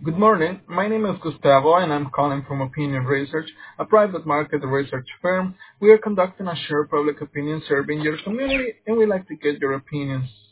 Good morning. My name is Gustavo, and I'm calling from Opinion Research, a private market research firm. We are conducting a share public opinion survey in your community, and we'd like to get your opinions.